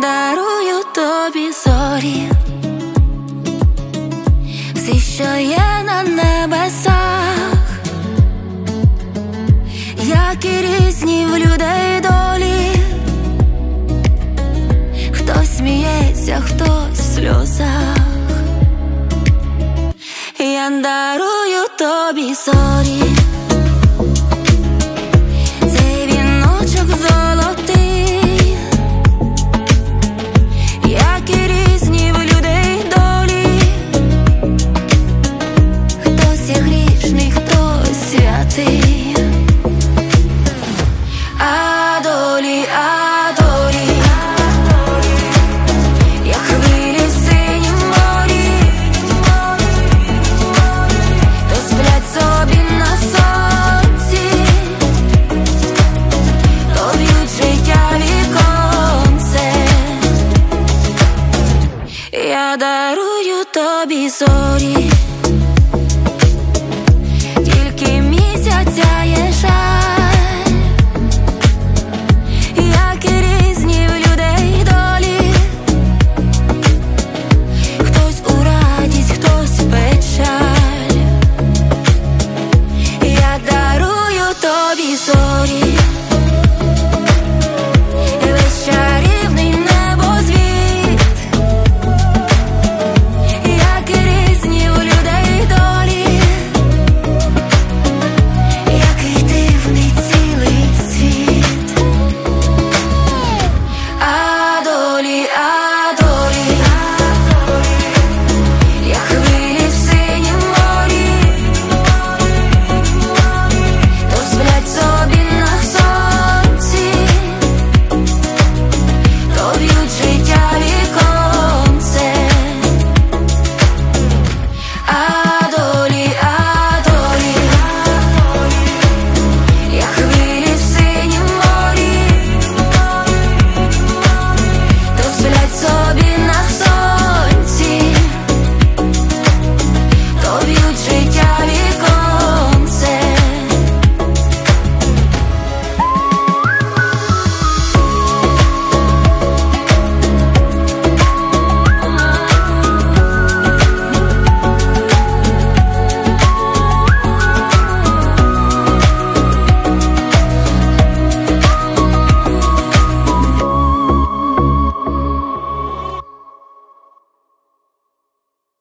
дарую тобі зорі, все, що є на небесах, як і різні в людей долі. Хтось сміється, хтось в сльозах. Я дарую тобі зорі, цей віночок золотий, як і різні в людей долі. Хтось є грішний, хтось святий. А долі, як хвилі в синім морі, то сплять собі на сонці, то б'ють життя віконце. Я дарую тобі зорі.